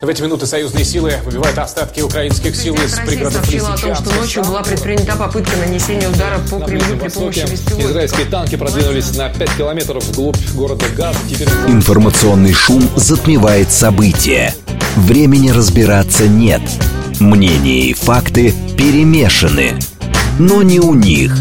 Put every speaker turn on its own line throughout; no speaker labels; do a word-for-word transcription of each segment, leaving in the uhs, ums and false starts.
В эти минуты союзные силы выбивают остатки украинских сил из пригородов
Россия сообщила о том, что ночью была предпринята попытка нанесения удара по Кремлю при помощи беспилотников.
Израильские танки продвинулись на пять километров вглубь города Газ. Теперь...
Информационный шум затмевает события. Времени разбираться нет. Мнения и факты перемешаны. Но не у них.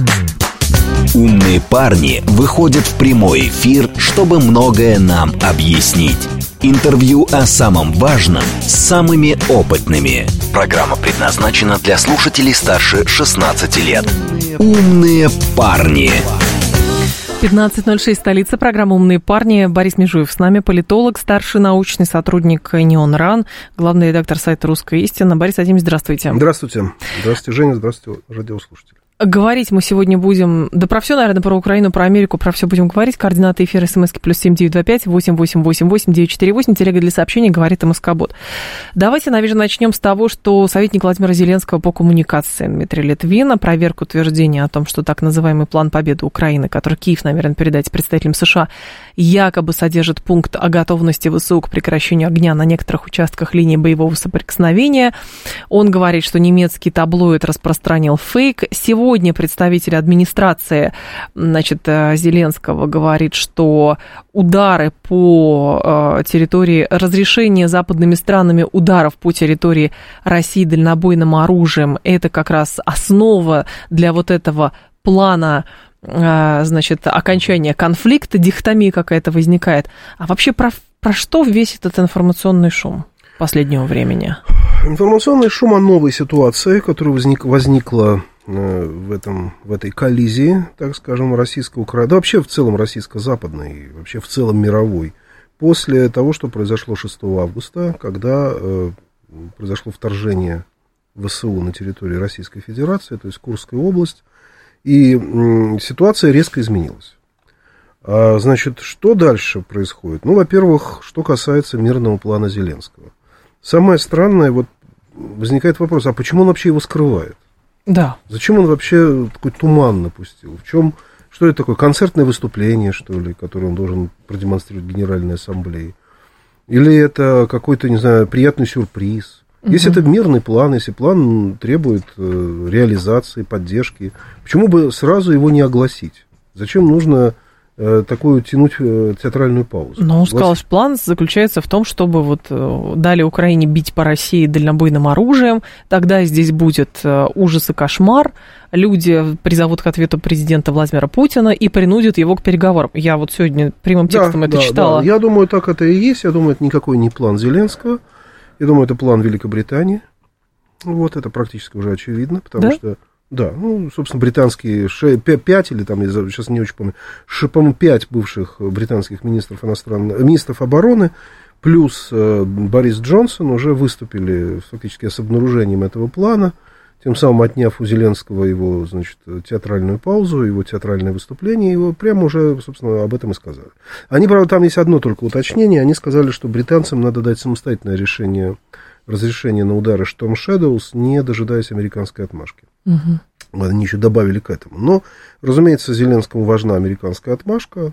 Умные парни выходят в прямой эфир, чтобы многое нам объяснить. Интервью о самом важном с самыми опытными. Программа предназначена для слушателей старше шестнадцати лет. Умные парни.
пятнадцать ноль шесть, столица, программа «Умные парни». Борис Межуев с нами, политолог, старший научный сотрудник НИОН РАН, главный редактор сайта «Русская истина». Борис Владимирович, здравствуйте.
Здравствуйте. Здравствуйте, Женя, здравствуйте, радиослушатели.
Говорить мы сегодня будем, да про все, наверное, про Украину, про Америку, про все будем говорить. Координаты эфира, смски плюс семь девять два пять восемь восемь восемь восемь девять четыре восемь, телега для сообщений, говорит МСК-бот. Давайте, наверное, начнем с того, что советник Владимира Зеленского по коммуникациям Дмитрий Литвин опроверг утверждение о том, что так называемый план победы Украины, который Киев намерен передать представителям США, якобы содержит пункт о готовности ВСУ к прекращению огня на некоторых участках линии боевого соприкосновения. Он говорит, что немецкий таблоид распространил фейк. Сегодня представитель администрации, значит, Зеленского говорит, что удары по территории, разрешение западными странами ударов по территории России дальнобойным оружием, это как раз основа для вот этого плана, значит, окончания конфликта, дихотомия какая-то возникает. А вообще про, про что весь этот информационный шум последнего времени?
Информационный шум о новой ситуации, которая возник, возникла в, этом, в этой коллизии, так скажем, российско-украинской, да вообще в целом российско-западной, вообще в целом мировой, после того, что произошло шестого августа, когда э, произошло вторжение ВСУ на территории Российской Федерации, то есть Курская область, и э, ситуация резко изменилась. А, значит, что дальше происходит? Ну, во-первых, что касается мирного плана Зеленского. Самое странное, вот возникает вопрос, а почему он вообще его скрывает?
Да.
Зачем он вообще такой туман напустил? В чем, что это такое, концертное выступление, что ли, которое он должен продемонстрировать в Генеральной Ассамблее? Или это какой-то, не знаю, приятный сюрприз? Угу. Если это мирный план, если план требует э, реализации, поддержки, почему бы сразу его не огласить? Зачем нужно э, такую тянуть э, театральную паузу?
Ну, он сказал, что план заключается в том, чтобы вот э, дали Украине бить по России дальнобойным оружием, тогда здесь будет э, ужас и кошмар, люди призовут к ответу президента Владимира Путина и принудят его к переговорам. Я вот сегодня прямым текстом да, это
да,
читала.
Да. Я думаю, так это и есть. Я думаю, это никакой не план Зеленского. Я думаю, это план Великобритании. Вот, это практически уже очевидно, потому да? что, да, ну, собственно, британские пять или там, я сейчас не очень помню, по-моему, пять бывших британских министров иностранных, министров обороны, плюс э, Борис Джонсон уже выступили фактически с обнаружением этого плана, тем самым отняв у Зеленского его, значит, театральную паузу, его театральное выступление, его прямо уже, собственно, об этом и сказали. Они, правда, там есть одно только уточнение, они сказали, что британцам надо дать самостоятельное решение, разрешение на удары Storm Shadows, не дожидаясь американской отмашки. Угу. Они еще добавили к этому. Но, разумеется, Зеленскому важна американская отмашка,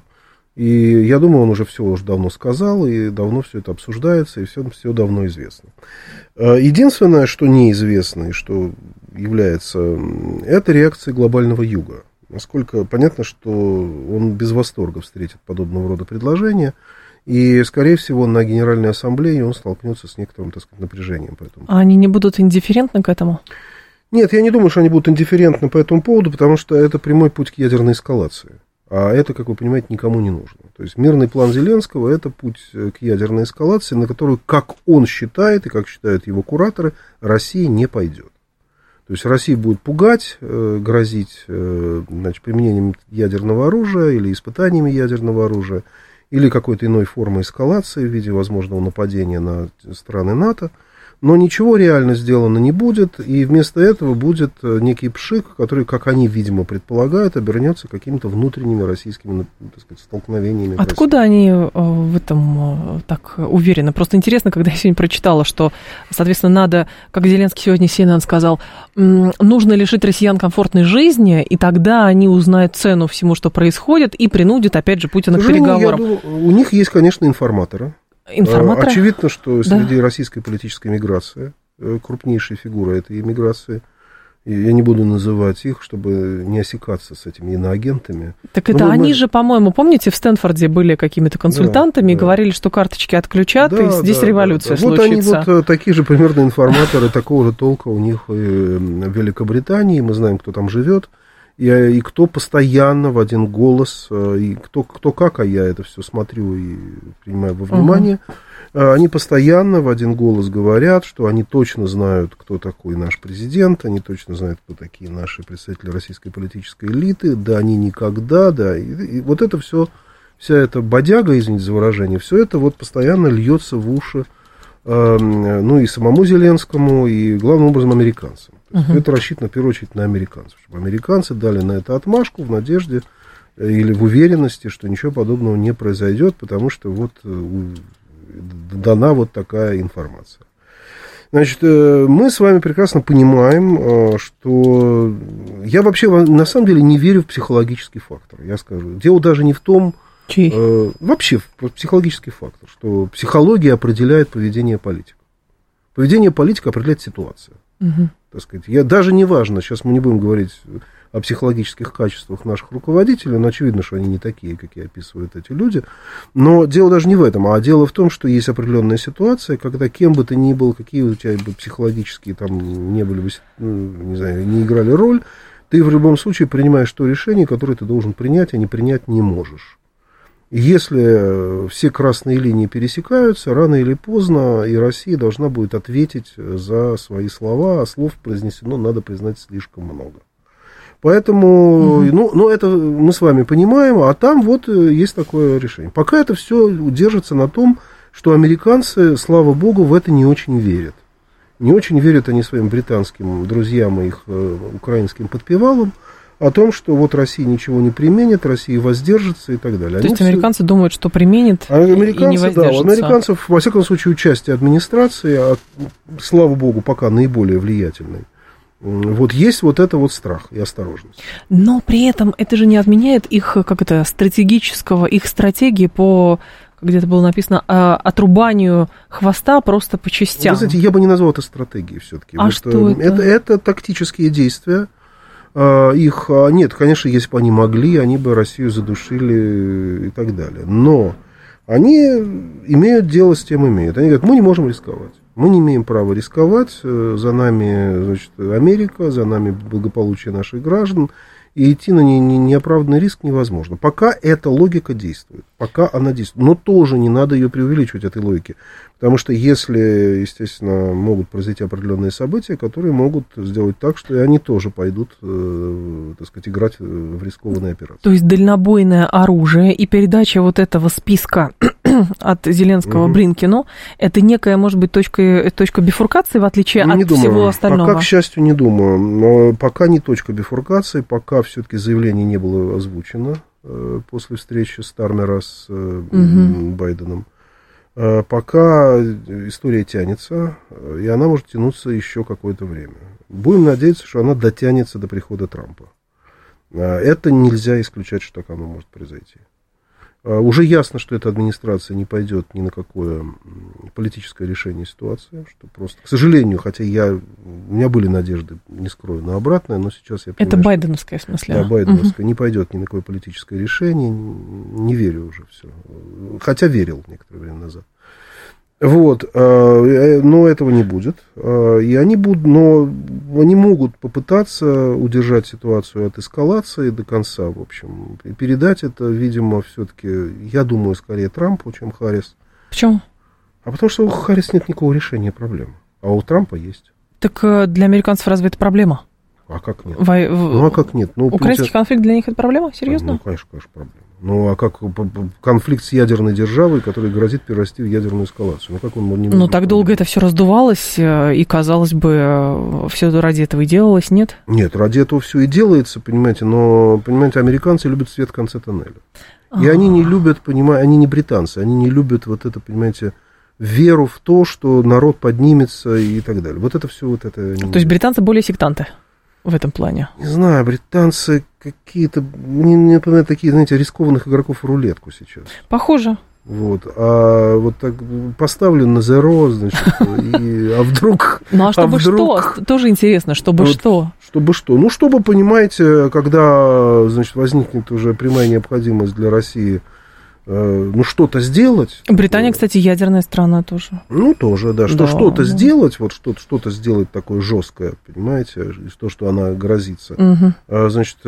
и я думаю, он уже все уже давно сказал, и давно все это обсуждается, и все, все давно известно. Единственное, что неизвестно, и что является, это реакция глобального юга. Насколько понятно, что он без восторга встретит подобного рода предложения, и, скорее всего, на Генеральной Ассамблее он столкнется с некоторым, так сказать, напряжением по этому поводу.
А они не будут индифферентны к этому?
Нет, я не думаю, что они будут индифферентны по этому поводу, потому что это прямой путь к ядерной эскалации. А это, как вы понимаете, никому не нужно. То есть мирный план Зеленского – это путь к ядерной эскалации, на которую, как он считает, и как считают его кураторы, Россия не пойдет. То есть Россия будет пугать, грозить, значит, применением ядерного оружия или испытаниями ядерного оружия, или какой-то иной формой эскалации в виде возможного нападения на страны НАТО. Но ничего реально сделано не будет, и вместо этого будет некий пшик, который, как они, видимо, предполагают, обернется какими-то внутренними российскими, так сказать, столкновениями.
Откуда они в этом так уверены? Просто интересно, когда я сегодня прочитала, что, соответственно, надо, как Зеленский сегодня си эн эн сказал, нужно лишить россиян комфортной жизни, и тогда они узнают цену всему, что происходит, и принудят, опять же, Путина к переговорам.
Я думаю, у них есть, конечно, информаторы.
Информаторы?
Очевидно, что
Да.
среди российской политической миграции крупнейшая фигура этой иммиграции, я не буду называть их, чтобы не осекаться с этими иноагентами.
Так это
Но
они
мы...
же, по-моему, помните, в Стэнфорде были какими-то консультантами
да,
и
да.
говорили, что карточки отключат,
Да,
и здесь
да,
революция
да, да.
случится.
Вот они вот такие же примерно информаторы такого же толка у них и в Великобритании, мы знаем, кто там живет, и, и кто постоянно в один голос, и кто, кто как, а я это все смотрю и принимаю во внимание, uh-huh. Они постоянно в один голос говорят, что они точно знают, кто такой наш президент, они точно знают, кто такие наши представители российской политической элиты, да, они никогда, да, и, и вот это все, вся эта бодяга, извините за выражение, все это вот постоянно льется в уши, э, ну, и самому Зеленскому, и, главным образом, американцам. Uh-huh. Это рассчитано, в первую очередь, на американцев, чтобы американцы дали на это отмашку в надежде или в уверенности, что ничего подобного не произойдет, потому что вот дана вот такая информация. Значит, мы с вами прекрасно понимаем, что я вообще на самом деле не верю в психологический фактор, я скажу. Дело даже не в том,
Чей?
Вообще в психологический фактор, что психология определяет поведение политика. Поведение политика определяет ситуация. Угу. Так сказать, я, даже не важно, сейчас мы не будем говорить о психологических качествах наших руководителей, но очевидно, что они не такие, какие описывают эти люди. Но дело даже не в этом, а дело в том, что есть определенная ситуация, когда кем бы ты ни был, какие у тебя бы психологические там не были бы, не знаю, не играли роль, ты в любом случае принимаешь то решение, которое ты должен принять, а не принять не можешь. Если все красные линии пересекаются, рано или поздно и Россия должна будет ответить за свои слова, а слов произнесено, надо признать, слишком много. Поэтому, mm-hmm. ну, ну, это мы с вами понимаем, а там вот есть такое решение. Пока это все держится на том, что американцы, слава богу, в это не очень верят. Не очень верят они своим британским друзьям и их э, украинским подпевалам о том, что вот Россия ничего не применит, Россия воздержится и так далее.
То
они
есть американцы все... думают, что применит
а американцы,
и не воздержится.
Да, у американцев, во всяком случае, участие администрации, а, слава богу, пока наиболее влиятельной, вот есть вот это вот страх и осторожность.
Но при этом это же не отменяет их, как это, стратегического, их стратегии по, где-то было написано, отрубанию хвоста просто по частям.
Вы знаете, я бы не назвал это стратегией все-таки.
А
вот
что это?
Это, это тактические действия. Их, нет, конечно, если бы они могли, они бы Россию задушили и так далее. Но они имеют дело с тем, имеют. Они говорят, мы не можем рисковать. Мы не имеем права рисковать, за нами, значит, Америка, за нами благополучие наших граждан, и идти на не, не, неоправданный риск невозможно. Пока эта логика действует, пока она действует, но тоже не надо ее преувеличивать, этой логики, потому что если, естественно, могут произойти определенные события, которые могут сделать так, что и они тоже пойдут, э, так сказать, играть в рискованные операции.
То есть дальнобойное оружие и передача вот этого списка от Зеленского угу. Блинкену, это некая, может быть, точка, точка бифуркации, в отличие
не
от
думаю.
всего остального?
Пока, к счастью, не думаю. Но пока не точка бифуркации, пока все-таки заявление не было озвучено э, после встречи Стармера с э, угу. Байденом. Э, пока история тянется, и она может тянуться еще какое-то время. Будем надеяться, что она дотянется до прихода Трампа. Э, это нельзя исключать, что так оно может произойти. Уже ясно, что эта администрация не пойдет ни на какое политическое решение ситуации, что просто, к сожалению, хотя я, у меня были надежды, не скрою, на обратное, но сейчас я понимаю,
это байденовское, в смысле?
Да, байденовское, угу. не пойдет ни на какое политическое решение, не верю уже все, хотя верил некоторое время назад. Вот, но этого не будет, и они будут, но они могут попытаться удержать ситуацию от эскалации до конца, в общем, и передать это, видимо, все-таки, я думаю, скорее Трампу, чем Харрис.
Почему?
А потому что у Харрис нет никакого решения проблемы, а у Трампа есть.
Так для американцев разве это проблема?
А как нет?
Во...
Ну, а как нет? Ну,
украинский
Путин...
конфликт для них это проблема? Серьезно?
Ну, конечно, конечно, проблема. Ну, а как конфликт с ядерной державой, который грозит перерасти в ядерную эскалацию? Ну, как он не
Ну, так долго это все раздувалось, и, казалось бы, все ради этого и делалось, нет? Нет,
ради этого все и делается, понимаете, но, понимаете, американцы любят свет в конце тоннеля. И А-а-а. они не любят, понимаете, они не британцы, они не любят вот это, понимаете, веру в то, что народ поднимется и так далее. Вот это все вот это...
То есть британцы более сектанты в этом плане?
Не знаю, британцы какие-то, мне напоминают такие, знаете, рискованных игроков в рулетку сейчас.
Похоже.
Вот, а вот так поставлю на зеро, значит, и, а вдруг...
Ну, а чтобы
а вдруг,
что? Тоже интересно, чтобы вот, что?
Чтобы что? Ну, чтобы, понимаете, когда, значит, возникнет уже прямая необходимость для России, э, ну, что-то сделать...
Британия, кстати, ядерная страна тоже.
Ну, тоже, да, что
да,
что-то
да.
сделать, вот что-то, что-то сделать такое жесткое, понимаете, то, что она грозится.
Угу.
Значит,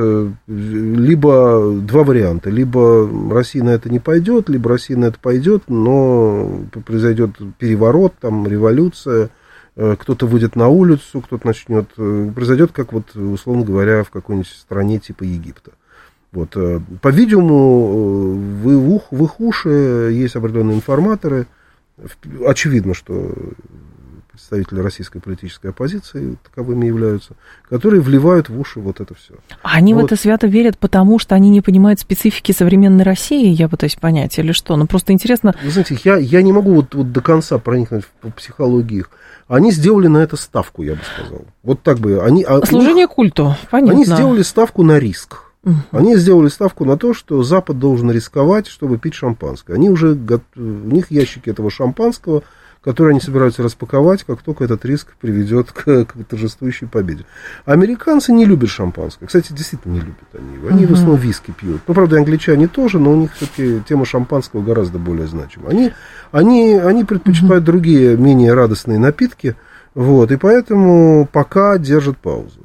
либо два варианта, либо Россия на это не пойдет, либо Россия на это пойдет, но произойдет переворот, там, революция, кто-то выйдет на улицу, кто-то начнет, произойдет, как вот, условно говоря, в какой-нибудь стране типа Египта. Вот, по-видимому, в, ух, в их уши есть определенные информаторы. Очевидно, что представители российской политической оппозиции таковыми являются, которые вливают в уши вот это все.
Они
вот.
в это свято верят, потому что они не понимают специфики современной России, я пытаюсь понять, или что? Ну, просто интересно...
Вы знаете, я, я не могу вот, вот до конца проникнуть в психологию их. Они сделали на это ставку, я бы сказал. Вот так бы. Они,
Служение
них,
культу, понятно.
Они сделали ставку на риск. Они сделали ставку на то, что Запад должен рисковать, чтобы пить шампанское. Они уже, у них ящики этого шампанского, которые они собираются распаковать, как только этот риск приведет к, к торжествующей победе. Американцы не любят шампанское. Кстати, действительно не любят они его. Они uh-huh. в основном виски пьют. Ну, правда, англичане тоже, но у них все-таки тема шампанского гораздо более значима. Они, они, они предпочитают uh-huh. другие, менее радостные напитки, вот, и поэтому пока держат паузу.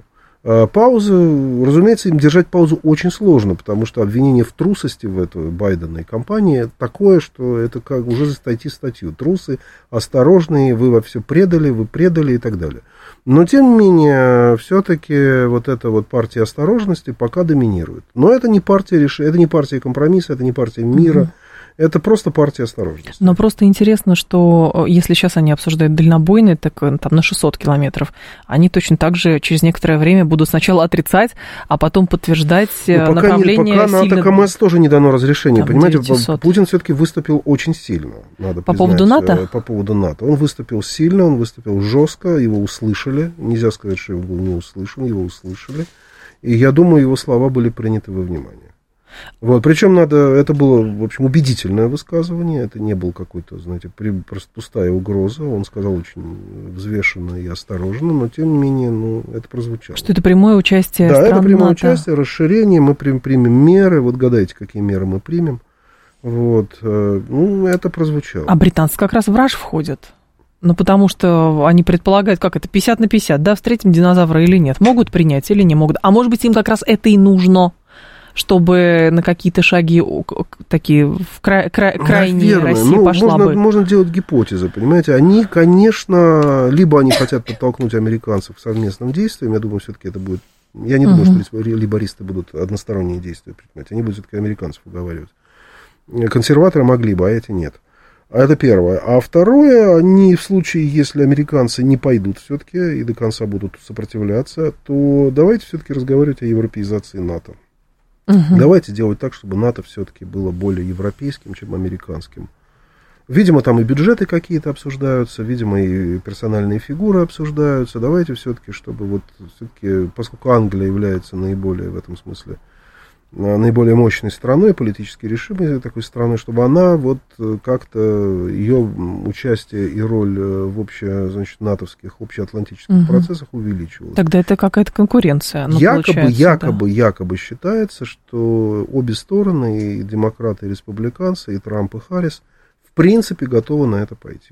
Паузу, разумеется, им держать паузу очень сложно, потому что обвинение в трусости в этой Байденовой кампании такое, что это как уже застойти статью. Трусы, осторожные, вы во все предали, вы предали и так далее. Но, тем не менее, все-таки вот эта вот партия осторожности пока доминирует. Но это не партия решения, это не партия компромисса, это не партия мира. Mm-hmm. Это просто партия осторожности.
Но просто интересно, что если сейчас они обсуждают дальнобойные, так там на шестьсот километров, они точно так же через некоторое время будут сначала отрицать, а потом подтверждать ну, пока направление.
Не, пока
сильно...
на АТАКамС тоже не дано разрешения. Там
Понимаете,
девятьсот. Путин все-таки выступил очень сильно, надо
По
признать,
поводу НАТО?
По поводу НАТО. Он выступил сильно, он выступил жестко, его услышали. Нельзя сказать, что его был не услышан, его услышали. И я думаю, его слова были приняты во внимание. Вот, причем надо, это было, в общем, убедительное высказывание, это не был какой-то, знаете, просто пустая угроза, он сказал очень взвешенно и осторожно, но, тем не менее, ну, это прозвучало.
Что это прямое участие
да,
стран
это прямое
НАТО.
участие, расширение, мы примем меры, вот гадайте, какие меры мы примем, вот, ну, это прозвучало.
А британцы как раз в раж входят. Ну, потому что они предполагают, как это, пятьдесят на пятьдесят, да, встретим динозавра или нет, могут принять или не могут, а может быть, им как раз это и нужно, чтобы на какие-то шаги такие в кра- кра- крайние России
ну,
пошла
можно,
бы.
Можно делать гипотезы, понимаете. Они, конечно, либо они хотят подтолкнуть американцев к совместным действиям, я думаю, все-таки это будет... Я не думаю, uh-huh. что лейбористы будут односторонние действия предпринимать, они будут все-таки американцев уговаривать. Консерваторы могли бы, а эти нет. Это первое. А второе, они в случае, если американцы не пойдут все-таки и до конца будут сопротивляться, то давайте все-таки разговаривать о европеизации НАТО. Угу. Давайте делать так, чтобы НАТО все-таки было более европейским, чем американским. Видимо, там и бюджеты какие-то обсуждаются, видимо, и персональные фигуры обсуждаются. Давайте все-таки, чтобы вот все-таки, поскольку Англия является наиболее в этом смысле наиболее мощной страной, политически решимой такой страной, чтобы она вот как-то ее участие и роль в обще, значит, натовских, общеатлантических угу. процессах увеличивалась.
Тогда это какая-то конкуренция. Ну,
якобы, якобы,
да.
якобы считается, что обе стороны, и демократы, и республиканцы, и Трамп, и Харрис, в принципе, готовы на это пойти.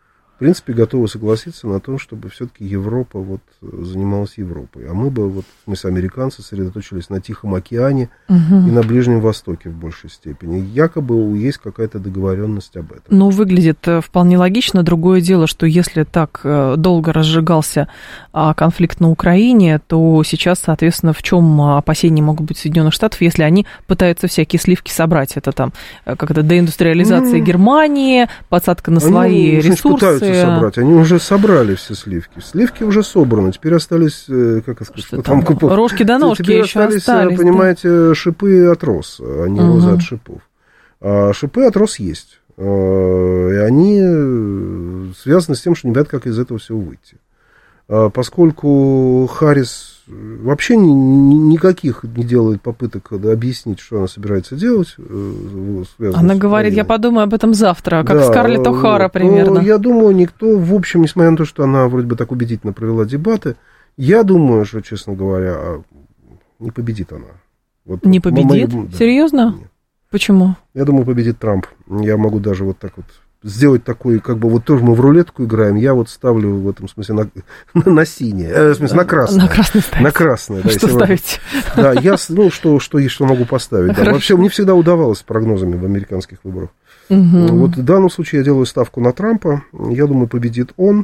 В принципе, готовы согласиться на том, чтобы все-таки Европа вот занималась Европой. А мы бы, вот, в смысле, американцы сосредоточились на Тихом океане угу. и на Ближнем Востоке в большей степени. Якобы есть какая-то договоренность об этом.
Ну, выглядит вполне логично. Другое дело, что если так долго разжигался конфликт на Украине, то сейчас, соответственно, в чем опасения могут быть Соединенных Штатов, если они пытаются всякие сливки собрать? Это там как-то деиндустриализация ну, Германии, подсадка на свои
они,
ресурсы.
Собрать. Они уже собрали все сливки. Сливки уже собраны. Теперь остались, как сказать, что
там,
там
рожки до ножки
Теперь
еще
остались,
остались,
понимаете, да? шипы от роз, а не угу. розы от шипов. А шипы от роз есть. И они связаны с тем, что не понятно, как из этого всего выйти. поскольку Харрис вообще ни, никаких не делает попыток объяснить, что она собирается делать.
Она говорит, я подумаю об этом завтра, как да, Скарлетт О'Хара примерно.
Я думаю, никто, в общем, несмотря на то, что она вроде бы так убедительно провела дебаты, я думаю, что, честно говоря, не победит она. Вот,
не победит?
Мои, да,
серьезно?
Нет.
Почему?
Я думаю, победит Трамп. Я могу даже вот так вот сделать такой, как бы, вот тоже мы в рулетку играем, я вот ставлю в этом смысле на, на, на синее, э, в смысле на красное.
На красное ставить.
На красное, да.
Что ставите?
Да, я, ну, что, что есть, что могу поставить. Да. Вообще, мне всегда удавалось с прогнозами в американских выборах. Угу. Вот в данном случае я делаю ставку на Трампа, я думаю, победит он.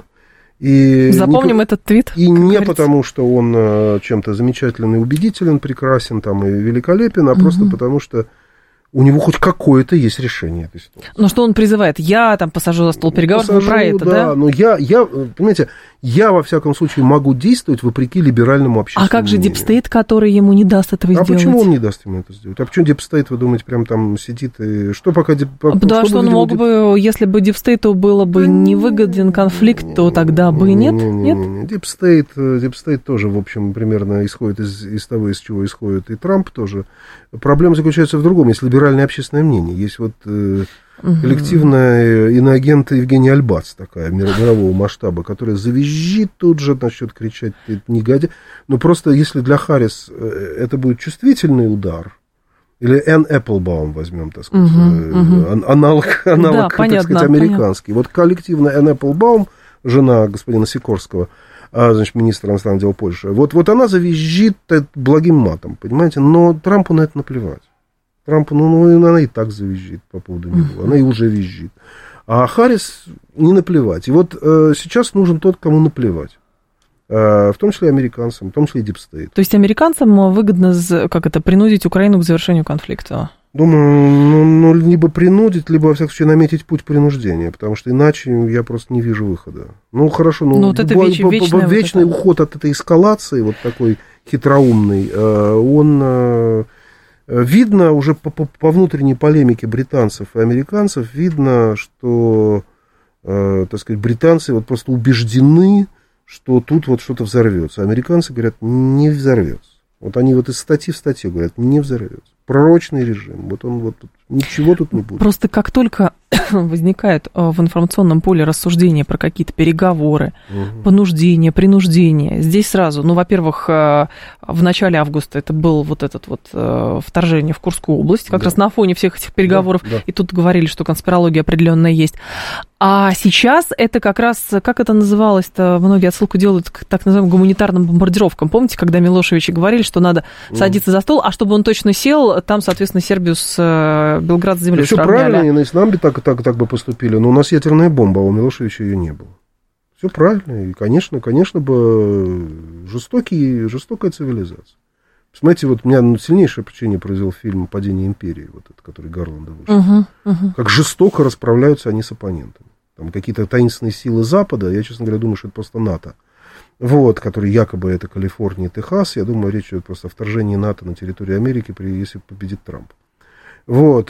И
запомним
не,
этот твит.
И не говорится. Потому, что он чем-то замечателен и убедителен, прекрасен там и великолепен, а угу. просто потому, что у него хоть какое-то есть решение этой ситуации.
Ну, что он призывает? Я там посажу за стол переговоров, посажу, про это, да?
Да, но я, я, понимаете, я, во всяком случае, могу действовать вопреки либеральному общественному
А как же
мнению.
Дипстейт, который ему не даст этого
а
сделать?
А почему он не даст ему это сделать? А почему Дипстейт, вы думаете, прям там сидит и... Что пока...
Потому что он мог Дип... бы, если бы Дипстейту было бы невыгоден конфликт, то тогда бы и нет? Нет?
Дипстейт, Дипстейт тоже, в общем, примерно исходит из, из того, из чего исходит и Трамп тоже. Проблема заключается в другом. Есть либеральное общественное мнение. Есть вот э, угу. коллективная иноагент Евгения Альбац, такая мирового масштаба, которая завизжит тут же, начнет кричать, ты негодяй. Но просто если для Харрис это будет чувствительный удар, или Энн Эпплбаум возьмем, так сказать, угу, угу. аналог, аналог да, так понятно, сказать, американский. Понятно. Вот коллективно Энн Эпплбаум, жена господина Сикорского, значит, министр иностранных дел Польши, вот, вот она завизжит благим матом, понимаете, но Трампу на это наплевать. Трампу, ну, ну, она и так завизжит по поводу него, uh-huh. она и уже визжит. А Харрис не наплевать. И вот э, сейчас нужен тот, кому наплевать. Э, в том числе американцам, в том числе и Дипстейт.
То есть американцам выгодно, как это, принудить Украину к завершению конфликта?
Думаю, ну, ну, либо принудить, либо, во всяком случае, наметить путь принуждения, потому что иначе я просто не вижу выхода. Ну, хорошо, ну,
ну вот это веч,
бо-
вечная
вечный
вот это.
уход от этой эскалации, вот такой хитроумный, он, видно уже по, по, по внутренней полемике британцев и американцев, видно, что, так сказать, британцы вот просто убеждены, что тут вот что-то взорвется. Американцы говорят, не взорвется. Вот они вот из статьи в статью говорят, не взорвется. Пророчный режим, вот он вот тут, ничего тут не будет.
Просто как только возникает в информационном поле рассуждения про какие-то переговоры, угу. понуждение, принуждение, здесь сразу, ну, во-первых, в начале августа это было вот это вот вторжение в Курскую область, как да. раз на фоне всех этих переговоров, да, да. и тут говорили, что конспирология определенная есть. А сейчас это как раз, как это называлось-то, многие отсылку делают к так называемым гуманитарным бомбардировкам. Помните, когда Милошевичи говорили, что надо угу. садиться за стол, а чтобы он точно сел, там, соответственно, Сербию с Белград с землей
все
сравняли.
Правильно, и с нами так, так, так бы поступили, но у нас ядерная бомба, а у Милошевича ее не было. Все правильно, и, конечно, конечно бы жестокий, жестокая цивилизация. Посмотрите, вот у меня сильнейшее впечатление произвел фильм «Падение империи», вот этот, который Гарланда вышел. Uh-huh, uh-huh. Как жестоко расправляются они с оппонентами. Там какие-то таинственные силы Запада, я, честно говоря, думаю, что это просто НАТО. Вот, который якобы это Калифорния и Техас. Я думаю, речь идет просто о вторжении НАТО на территорию Америки, если победит Трамп. Вот,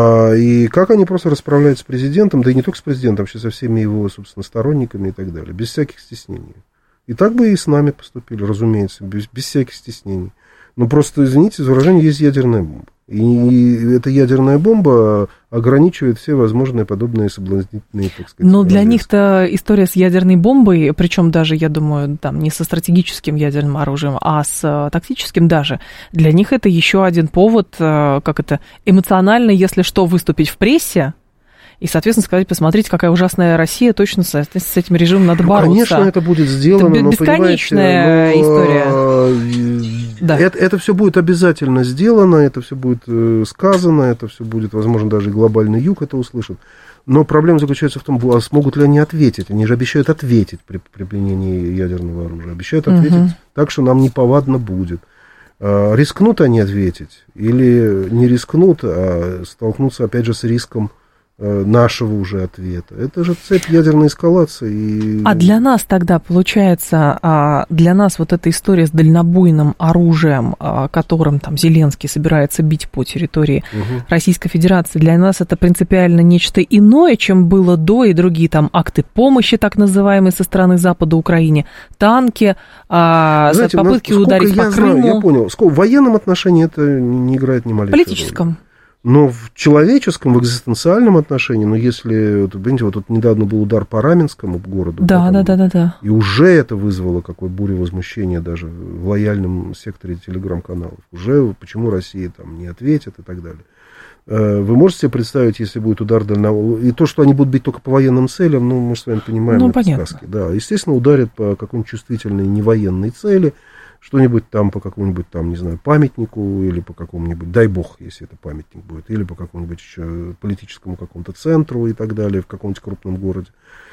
и как они просто расправляются с президентом, да и не только с президентом, вообще со всеми его, собственно, сторонниками и так далее, без всяких стеснений. И так бы и с нами поступили, разумеется, без, без всяких стеснений. Но просто, извините за выражение, есть ядерная бомба. И, и эта ядерная бомба ограничивает все возможные подобные соблазнительные, так сказать.
Но для них-то история с ядерной бомбой, причем даже, я думаю, там не со стратегическим ядерным оружием, а с тактическим даже, для них это еще один повод, как это, эмоционально, если что, выступить в прессе, и, соответственно, сказать, посмотрите, какая ужасная Россия, точно с, с этим режимом надо бороться.
Конечно, это будет сделано,
это
но,
бесконечная
но,
история. Да.
Это, это все будет обязательно сделано, это все будет сказано, это все будет, возможно, даже и глобальный юг это услышит. Но проблема заключается в том, а смогут ли они ответить. Они же обещают ответить при применении ядерного оружия. Обещают ответить угу. так, что нам неповадно будет. Рискнут они ответить или не рискнут, а столкнутся, опять же, с риском нашего уже ответа. Это же цепь ядерной эскалации. И...
А для нас тогда, получается, для нас вот эта история с дальнобойным оружием, которым там Зеленский собирается бить по территории угу. Российской Федерации, для нас это принципиально нечто иное, чем было до, и другие там акты помощи, так называемые, со стороны Запада Украине, танки, знаете, попытки ударить по Крыму.
Знаю, я понял. В военном отношении это не играет ни малейшей роли.
В политическом.
Но в человеческом, в экзистенциальном отношении, ну, если, понимаете, вот тут недавно был удар по Раменскому городу.
Да, да, да, да, да.
И уже это вызвало какое бурю возмущения даже в лояльном секторе телеграм-каналов. Уже почему Россия там не ответит и так далее. Вы можете себе представить, если будет удар дальнобойного... И то, что они будут бить только по военным целям, ну, мы с вами понимаем,
ну,
это
понятно.
Сказки. Да, естественно, ударят по какой-нибудь чувствительной невоенной цели, что-нибудь там по какому-нибудь там, не знаю, памятнику, или по какому-нибудь, дай бог, если это памятник будет, или по какому-нибудь еще политическому какому-то центру и так далее, в каком-нибудь крупном городе.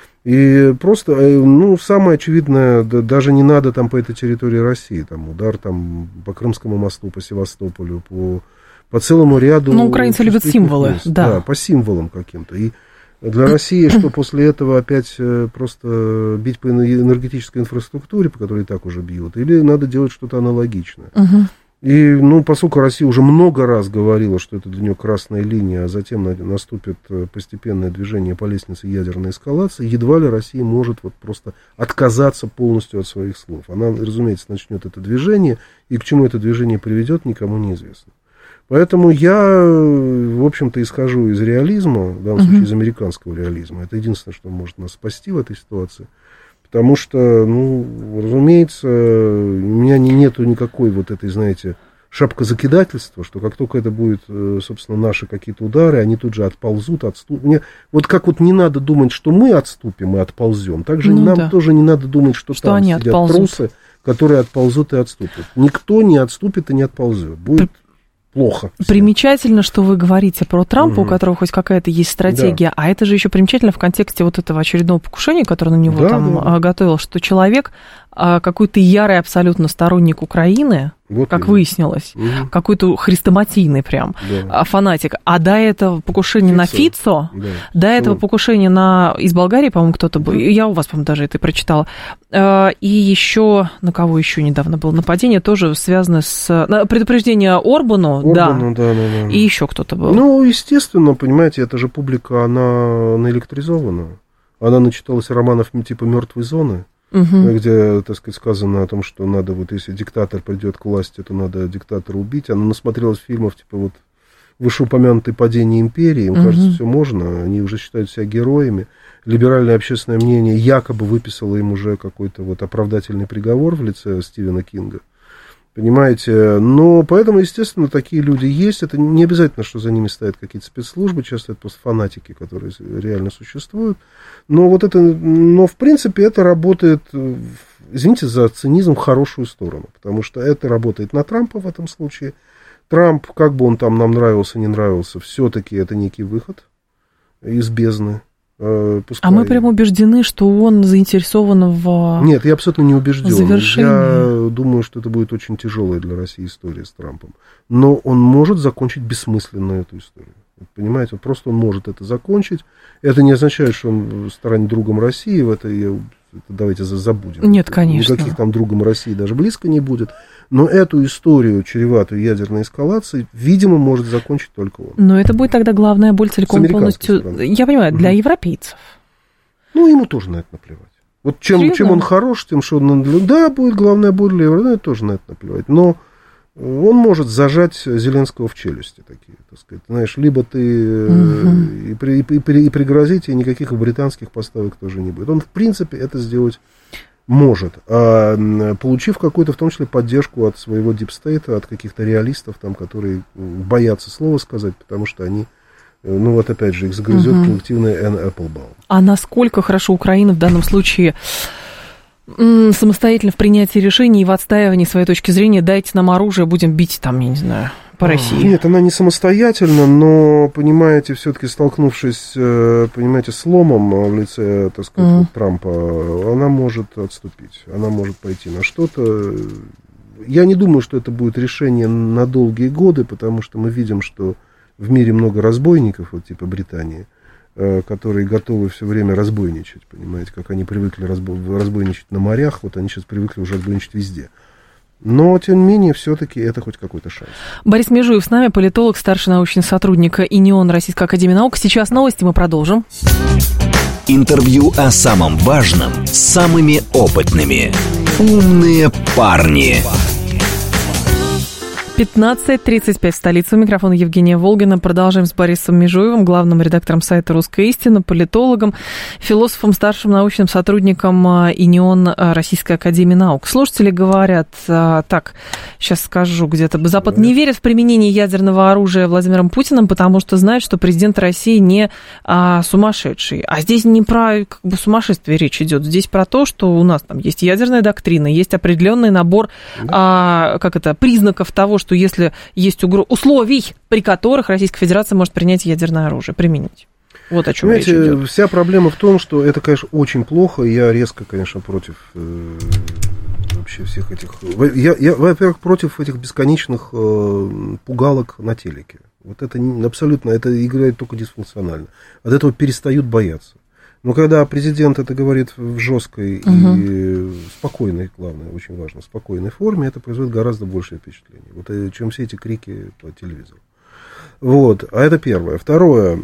И просто, ну, самое очевидное, да, даже не надо там по этой территории России, там удар там по Крымскому мосту, по Севастополю, по, по целому ряду...
Ну, украинцы любят символы,
мест,
да.
Да, по символам каким-то. И для России, что после этого опять просто бить по энергетической инфраструктуре, по которой и так уже бьют, или надо делать что-то аналогичное.
Угу.
И, ну, поскольку Россия уже много раз говорила, что это для нее красная линия, а затем наступит постепенное движение по лестнице ядерной эскалации, едва ли Россия может вот просто отказаться полностью от своих слов. Она, разумеется, начнет это движение, и к чему это движение приведет, никому не известно. Поэтому я, в общем-то, исхожу из реализма, в данном uh-huh. случае из американского реализма. Это единственное, что может нас спасти в этой ситуации. Потому что, ну, разумеется, у меня не, нету никакой вот этой, знаете, шапкозакидательства, что как только это будет, собственно, наши какие-то удары, они тут же отползут, отступят. Мне, вот как вот не надо думать, что мы отступим и отползем, так же ну, нам да. тоже не надо думать, что, что там они сидят отползут. Трусы, которые отползут и отступят. Никто не отступит и не отползет. Будет... Плохо.
Примечательно, что вы говорите про Трампа, угу. у которого хоть какая-то есть стратегия, да. а это же еще примечательно в контексте вот этого очередного покушения, которое на него да, там да. готовил, что человек какой-то ярый абсолютно сторонник Украины, вот как именно. Выяснилось, угу. какой-то хрестоматийный прям да. фанатик, а до этого покушения Фицо. на Фицо, да. до этого покушения на... из Болгарии, по-моему, кто-то был, я у вас, по-моему, даже это прочитала, и еще, на кого еще недавно было нападение, тоже связано с... предупреждение Орбану,
Орбану да. Да, да, да.
и еще кто-то был.
Ну, естественно, понимаете, эта же публика, она наэлектризована, она начиталась романов типа «Мертвой зоны», угу. где, так сказать, сказано о том, что надо, вот если диктатор придет к власти, то надо диктатора убить. Она насмотрелась фильмов, типа вот вышеупомянутое «Падение империи», им угу. кажется, все можно, они уже считают себя героями. Либеральное общественное мнение якобы выписало им уже какой-то вот оправдательный приговор в лице Стивена Кинга. Понимаете, но поэтому, естественно, такие люди есть. Это не обязательно, что за ними стоят какие-то спецслужбы, часто это просто фанатики, которые реально существуют. Но вот это, но в принципе это работает, извините за цинизм, в хорошую сторону, потому что это работает на Трампа в этом случае. Трамп, как бы он там нам нравился, не нравился, все-таки это некий выход из бездны. Пускай...
А мы прям убеждены, что он заинтересован в
Нет, я абсолютно не убежден.
завершении.
Я думаю, что это будет очень тяжелая для России история с Трампом. Но он может закончить бессмысленно эту историю. Понимаете, просто он может это закончить. Это не означает, что он станет другом России. В это, я, это давайте забудем.
Нет, конечно.
Никаких там другом России даже близко не будет. Но эту историю, чреватую ядерной эскалацией, видимо, может закончить только он.
Но это будет тогда главная боль целиком полностью,
стороны.
Я понимаю, для угу. европейцев.
Ну, ему тоже на это наплевать. Вот чем, чем он хорош, тем, что он... Да, будет главная боль для Европы, тоже на это наплевать. Но он может зажать Зеленского в челюсти такие, так сказать. Знаешь, либо ты угу. и, при, и, и, и пригрозить, и никаких британских поставок тоже не будет. Он, в принципе, это сделать может, а, получив какую-то, в том числе, поддержку от своего дипстейта, от каких-то реалистов, там, которые боятся слова сказать, потому что они, ну вот опять же, их загрызет угу. коллективная Энн Эпплбаум. А
насколько хорошо Украина в данном случае самостоятельно в принятии решений и в отстаивании своей точки зрения, дайте нам оружие, будем бить там, я не знаю, по России.
Нет, она не самостоятельна, но, понимаете, все-таки столкнувшись, понимаете, с ломом в лице, так сказать, mm. Трампа, она может отступить, она может пойти на что-то. Я не думаю, что это будет решение на долгие годы, потому что мы видим, что в мире много разбойников, вот типа Британии, которые готовы все время разбойничать, понимаете, как они привыкли разбо- разбойничать на морях, вот они сейчас привыкли уже разбойничать везде. Но, тем не менее, все-таки это хоть какой-то шанс.
Борис Межуев с нами, политолог, старший научный сотрудник ИНИОН Российской академии наук. Сейчас новости, мы продолжим.
Интервью о самом важном с самыми опытными. Умные парни.
пятнадцать тридцать пять в столице. У микрофона Евгения Волгина. Продолжаем с Борисом Межуевым, главным редактором сайта «Русская истина», политологом, философом, старшим научным сотрудником ИНИОН Российской академии наук. Слушатели говорят, так, сейчас скажу где-то, Запад не верит в применение ядерного оружия Владимиром Путиным, потому что знает, что президент России не а, сумасшедший. А здесь не про как бы, сумасшествие речь идет. Здесь про то, что у нас там есть ядерная доктрина, есть определенный набор а, как это, признаков того, что если есть угроза, условий, при которых Российская Федерация может принять ядерное оружие, применить. Вот о чем речь идет.
Вся проблема в том, что это, конечно, очень плохо. Я резко, конечно, против э, вообще всех этих... Я, я, во-первых, против этих бесконечных э, пугалок на телеке. Вот это абсолютно, это играет только дисфункционально. От этого перестают бояться. Но когда президент это говорит в жесткой угу. и спокойной, главное, очень важно, спокойной форме, это производит гораздо большее впечатление, вот, чем все эти крики по телевизору. Вот, а это первое. Второе,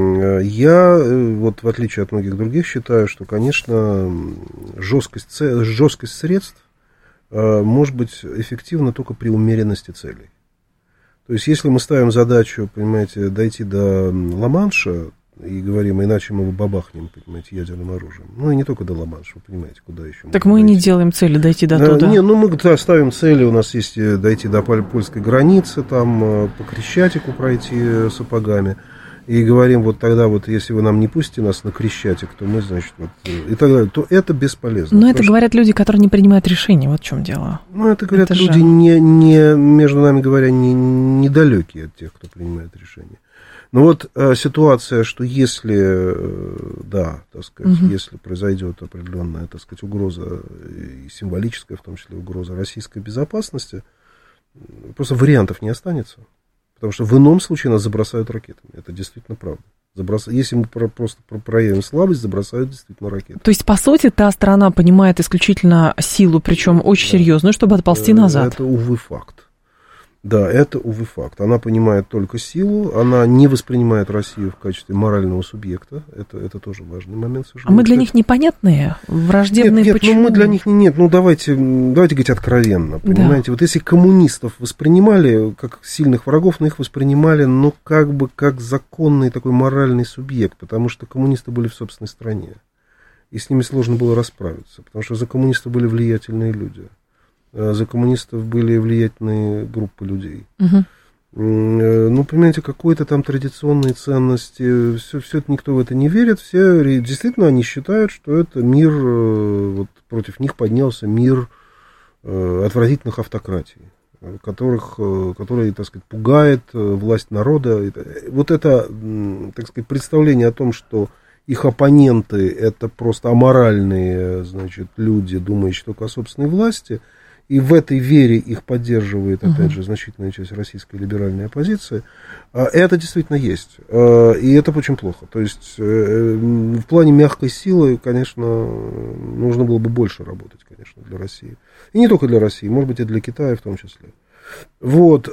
я, вот в отличие от многих других, считаю, что, конечно, жесткость, жесткость средств может быть эффективна только при умеренности целей. То есть, если мы ставим задачу, понимаете, дойти до Ла-Манша, и говорим, иначе мы его бабахнем, понимаете, ядерным оружием. Ну, и не только до Ла-Манша, вы понимаете, куда еще.
Так мы
дойти.
Не делаем цели дойти до
да,
туда.
Не, ну, мы да, ставим цели, у нас есть дойти до польской границы, там, по Крещатику пройти сапогами. И говорим, вот тогда вот, если вы нам не пустите нас на Крещатик, то мы, значит, вот, и так далее, то это бесполезно.
Но это что... говорят люди, которые не принимают решения, вот в чем дело.
Ну, это говорят
это
люди, не, не, между нами говоря, не, недалекие от тех, кто принимает решения. Ну вот э, ситуация, что если, э, да, так сказать, угу. если произойдет определенная, так сказать, угроза, и символическая, в том числе угроза российской безопасности, просто вариантов не останется. Потому что в ином случае нас забросают ракетами. Это действительно правда. Заброс... Если мы про, просто проявим слабость, забросают действительно ракеты.
То есть, по сути, та страна понимает исключительно силу, причем очень да. серьезную, чтобы отползти назад.
Это, увы, факт. Да, это, увы, факт. Она понимает только силу, она не воспринимает Россию в качестве морального субъекта. Это, это тоже важный момент.
А мы для них непонятные, враждебные?
Нет, нет,
почему?
ну мы для них не... Нет, ну давайте, давайте говорить откровенно, понимаете. Да. Вот если коммунистов воспринимали как сильных врагов, но их воспринимали, ну, как бы, как законный такой моральный субъект, потому что коммунисты были в собственной стране, и с ними сложно было расправиться, потому что за коммунистов были влиятельные люди. За коммунистов были влиятельные группы людей. Угу. Ну, понимаете, какой-то там традиционные ценности, все, все это никто в это не верит. Все действительно они считают, что это мир, вот против них поднялся мир отвратительных автократий, которых, которые, так сказать, пугает власть народа. Вот это, так сказать, представление о том, что их оппоненты это просто аморальные, значит, люди, думающие только о собственной власти. И в этой вере их поддерживает, опять же, значительная часть российской либеральной оппозиции. Это действительно есть. И это очень плохо. То есть в плане мягкой силы, конечно, нужно было бы больше работать, конечно, для России. И не только для России, может быть, и для Китая в том числе. Вот.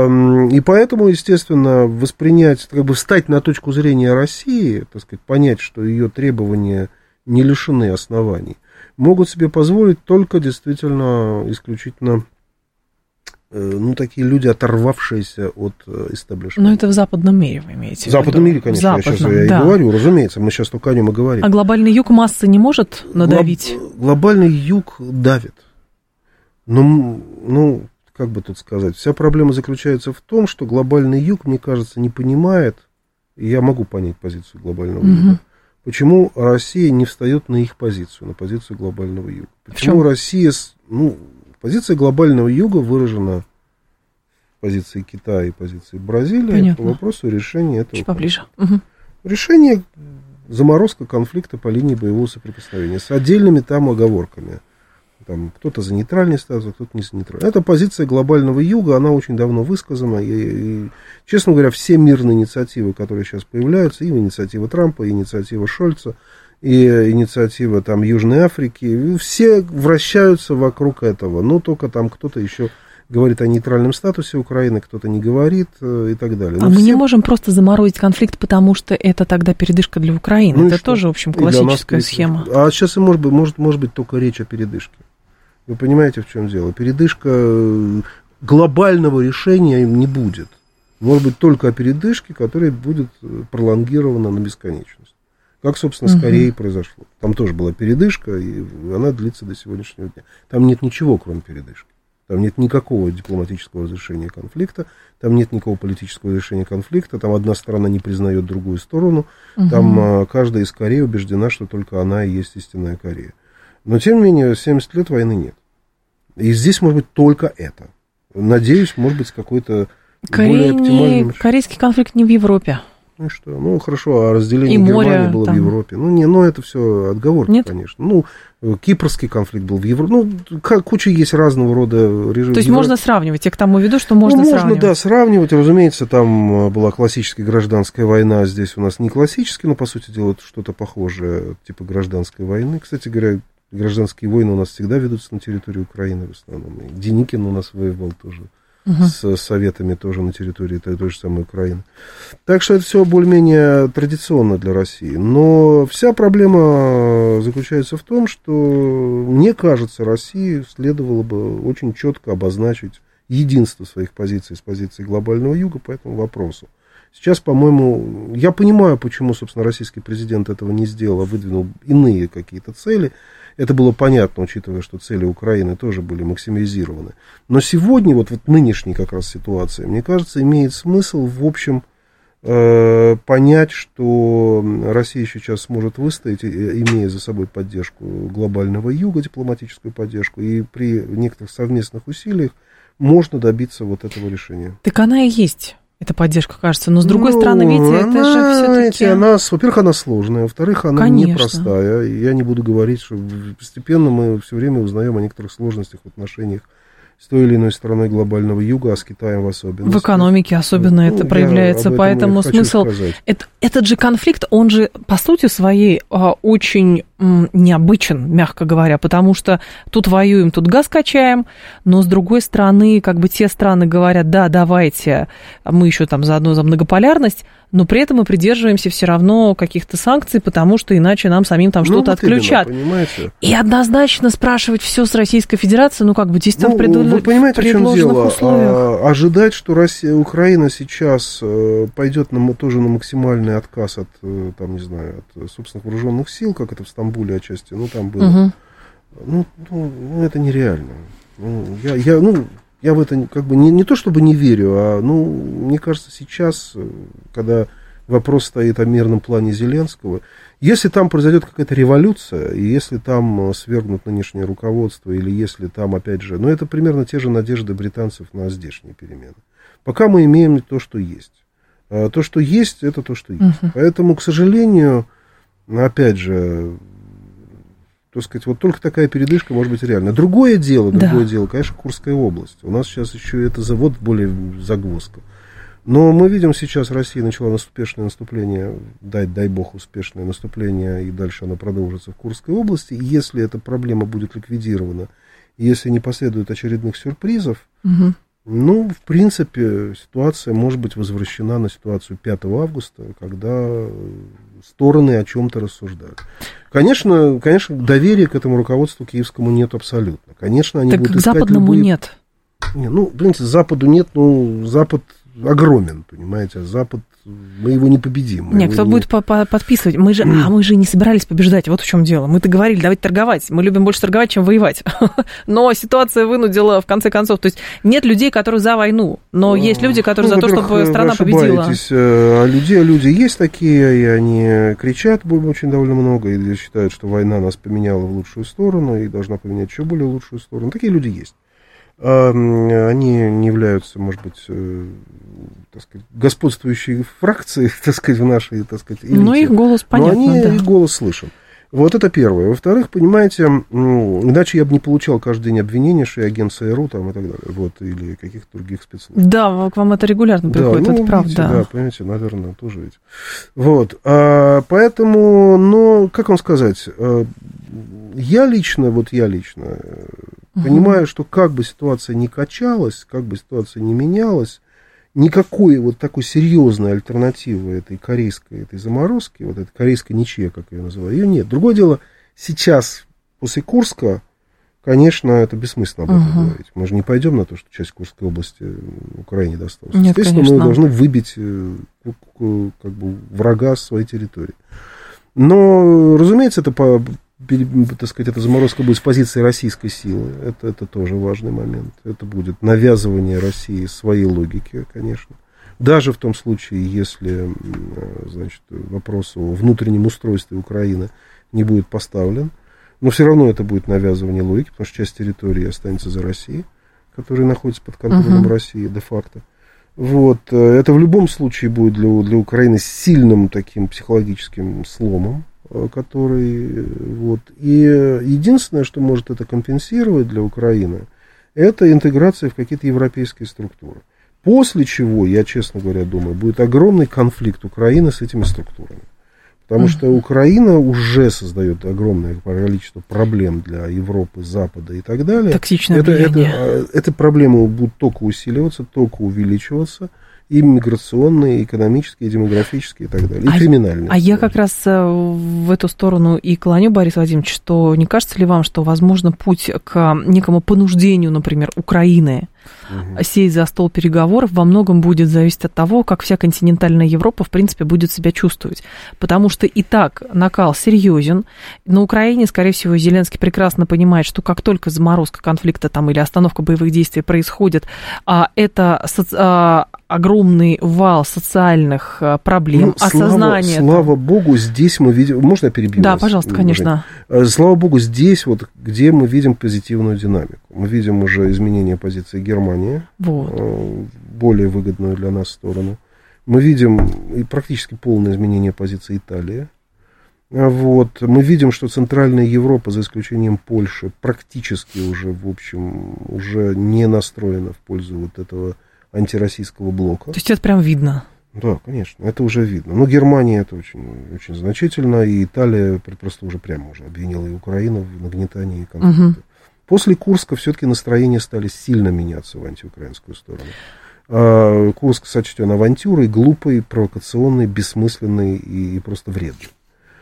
И поэтому, естественно, воспринять, как бы встать на точку зрения России, так сказать, понять, что ее требования не лишены оснований, могут себе позволить только действительно исключительно, ну, такие люди, оторвавшиеся от истеблишмента.
Но это в западном мире вы имеете в виду?
В западном мире, конечно, западном, я сейчас я да. и говорю, разумеется, мы сейчас только о нем и говорим.
А глобальный юг массы не может надавить?
Глоб, глобальный юг давит. Но, ну, как бы тут сказать, вся проблема заключается в том, что глобальный юг, мне кажется, не понимает, и я могу понять позицию глобального угу. юга, почему Россия не встает на их позицию, на позицию глобального юга? Почему Россия, ну, позиция глобального юга выражена в позиции Китая и позиции Бразилии Понятно. По вопросу решения этого.
Чуть поближе. Угу.
Решение заморозка конфликта по линии боевого соприкосновения с отдельными там оговорками. там, кто-то за нейтральный статус, а кто-то не за нейтральный. Это позиция глобального юга, она очень давно высказана. И, и, честно говоря, все мирные инициативы, которые сейчас появляются, и инициатива Трампа, и инициатива Шольца, и инициатива там, Южной Африки, все вращаются вокруг этого. Но только там кто-то еще говорит о нейтральном статусе Украины, кто-то не говорит и так далее. Но
а мы
все...
не можем просто заморозить конфликт, потому что это тогда передышка для Украины. Ну это тоже, в общем, классическая схема.
А сейчас и может быть, может, может быть только речь о передышке. Вы понимаете, в чем дело? Передышка глобального решения не будет. Может быть только о передышке, которая будет пролонгирована на бесконечность. Как, собственно, с Кореей угу. произошло. Там тоже была передышка, и она длится до сегодняшнего дня. Там нет ничего, кроме передышки. Там нет никакого дипломатического разрешения конфликта, там нет никакого политического разрешения конфликта, там одна сторона не признает другую сторону, угу. там а, каждая из Корей убеждена, что только она и есть истинная Корея. Но, тем не менее, семьдесят лет войны нет. И здесь может быть только это. Надеюсь, может быть, какой-то более оптимальный...
Корейский конфликт не в Европе.
Ну и что? Ну, хорошо, а разделение и Германии море, было там... в Европе. Ну, не, ну, это все отговорки, Нет? конечно. Ну, кипрский конфликт был в Европе. Ну, куча есть разного рода режимов.
То есть можно сравнивать, я к тому веду, что можно
ну,
сравнивать.
Можно, да, сравнивать. Разумеется, там была классическая гражданская война, здесь у нас не классическая, но, по сути дела, что-то похожее, типа гражданской войны. Кстати говоря, гражданские войны у нас всегда ведутся на территории Украины в основном. И Деникин у нас воевал тоже. Угу. С советами тоже на территории той, той же самой Украины. Так что это все более-менее традиционно для России. Но вся проблема заключается в том, что, мне кажется, России следовало бы очень четко обозначить единство своих позиций с позицией глобального юга по этому вопросу. Сейчас, по-моему, я понимаю, почему, собственно, российский президент этого не сделал, а выдвинул иные какие-то цели. Это было понятно, учитывая, что цели Украины тоже были максимизированы. Но сегодня, вот, вот нынешней как раз ситуации, мне кажется, имеет смысл, в общем, э, понять, что Россия сейчас сможет выстоять, имея за собой поддержку глобального юга, дипломатическую поддержку, и при некоторых совместных усилиях можно добиться вот этого решения.
Так она и есть. Эта поддержка, кажется. Но, с другой ну, стороны, видите, это
она,
же все-таки...
Она, во-первых, она сложная, во-вторых, она
Конечно.
непростая. Я не буду говорить, что постепенно мы все время узнаем о некоторых сложностях в отношениях с той или иной стороной глобального юга, а с Китаем в особенности.
В экономике особенно ну, это проявляется, поэтому смысл... Это, этот же конфликт, он же, по сути своей, очень необычен, мягко говоря, потому что тут воюем, тут газ качаем, но, с другой стороны, как бы те страны говорят, да, давайте, мы еще там заодно за многополярность, но при этом мы придерживаемся все равно каких-то санкций, потому что иначе нам самим там что-то ну, вот отключат.
Именно,
и однозначно спрашивать все с Российской Федерацией, ну, как бы действительно
ну,
в предл...
вы понимаете, в чем дело?
условиях.
А, ожидать, что Россия, Украина сейчас пойдет на, тоже на максимальный отказ от, там, не знаю, от собственных вооруженных сил, как это в Стамбуле отчасти, ну, там было. Угу. Ну, ну, ну, это нереально. Ну, я, я, ну, я в это как бы не, не то чтобы не верю, а, ну, мне кажется, сейчас, когда вопрос стоит о мирном плане Зеленского, если там произойдет какая-то революция, и если там свергнут нынешнее руководство, или если там, опять же, ну, это примерно те же надежды британцев на здешние перемены. Пока мы имеем то, что есть. А то, что есть, это то, что есть. Uh-huh. Поэтому, к сожалению, опять же, так сказать, вот только такая передышка может быть реальна. Другое дело, другое да. дело, конечно, Курская область. У нас сейчас еще это завод более загвоздка. Но мы видим сейчас, Россия начала успешное наступление, дай, дай бог, успешное наступление, и дальше оно продолжится в Курской области. И если эта проблема будет ликвидирована, и если не последует очередных сюрпризов, угу. ну, в принципе, ситуация может быть возвращена на ситуацию пятого августа, когда стороны о чем-то рассуждают. Конечно, конечно, доверия к этому руководству киевскому нет абсолютно. Конечно, они
так
будут
к
искать
западному
любые...
нет.
Не, ну, блин, Западу нет, ну, Запад огромен, понимаете, а Запад, мы его не победим.
Нет, кто не... будет подписывать? Мы же, а мы же не собирались побеждать, вот в чем дело. Мы-то говорили, давайте торговать. Мы любим больше торговать, чем воевать. Но ситуация вынудила, в конце концов, то есть нет людей, которые за войну, но есть люди, которые ну, за то, чтобы страна победила.
А люди, люди есть такие, и они кричат очень довольно много, и считают, что война нас поменяла в лучшую сторону, и должна поменять еще более лучшую сторону. Такие люди есть. Они не являются, может быть, так сказать, господствующей фракцией, так сказать, в нашей, так сказать, элите.
Но их голос понятно,
Но они,
да.
их голос слышен. Вот это первое. Во-вторых, понимаете, иначе я бы не получал каждый день обвинения, что я агент ЦРУ там, и так далее, вот, или каких-то других спецслужб.
Да, к вам это регулярно приходит,
да, ну,
это правда.
Видите, да, понимаете, наверное, тоже ведь. Вот, а, поэтому, но, как вам сказать, я лично, вот я лично угу. понимаю, что как бы ситуация ни качалась, как бы ситуация ни менялась, никакой вот такой серьезной альтернативы этой корейской, этой заморозки, вот этой корейской ничья, как я ее называю, ее нет. Другое дело, сейчас, после Курска, конечно, это бессмысленно об этом uh-huh. говорить. Мы же не пойдем на то, что часть Курской области Украине досталась.
Нет,
Естественно,
конечно.
мы должны выбить как бы врага с своей территории. Но, разумеется, это по... так сказать, эта заморозка будет с позиции российской силы. Это, это тоже важный момент. Это будет навязывание России своей логики, конечно. Даже в том случае, если, значит, вопрос о внутреннем устройстве Украины не будет поставлен. Но все равно это будет навязывание логики, потому что часть территории останется за Россией, которая находится под контролем uh-huh. России де-факто. Вот. Это в любом случае будет для, для Украины сильным таким психологическим сломом, который, вот, и единственное, что может это компенсировать для Украины, это интеграция в какие-то европейские структуры. После чего, я, честно говоря, думаю, будет огромный конфликт Украины с этими структурами. Потому mm-hmm. что Украина уже создает огромное количество проблем для Европы, Запада и так далее.
Токсичное
это,
влияние.
Это, эти проблемы будут только усиливаться, только увеличиваться. И миграционные, и экономические, и демографические, и так далее, и
а,
криминальные.
А я как раз в эту сторону и клоню, Борис Владимирович, что не кажется ли вам, что, возможно, путь к некому понуждению, например, Украины угу. сесть за стол переговоров во многом будет зависеть от того, как вся континентальная Европа, в принципе, будет себя чувствовать. Потому что и так накал серьезен. На Украине, скорее всего, Зеленский прекрасно понимает, что как только заморозка конфликта там, или остановка боевых действий происходит, это соци... огромный вал социальных проблем, ну, осознание.
Слава, слава богу, здесь мы видим... Можно я перебью
Да,
вас?
пожалуйста, конечно.
Слава богу, здесь вот, где мы видим позитивную динамику. Мы видим уже изменение позиции Германии,
вот.
более выгодную для нас сторону. Мы видим и практически полное изменение позиции Италии. Вот. Мы видим, что Центральная Европа, за исключением Польши, практически уже, в общем, уже не настроена в пользу вот этого антироссийского блока. То
есть это прям видно?
Да, конечно, это уже видно. Но Германия это очень, очень значительно, и Италия просто уже прямо уже обвинила и Украину в нагнетании конфликта. Угу. После Курска все-таки настроения стали сильно меняться в антиукраинскую сторону. А Курск сочтен авантюрой, глупой, провокационной, бессмысленной и, и просто вредной.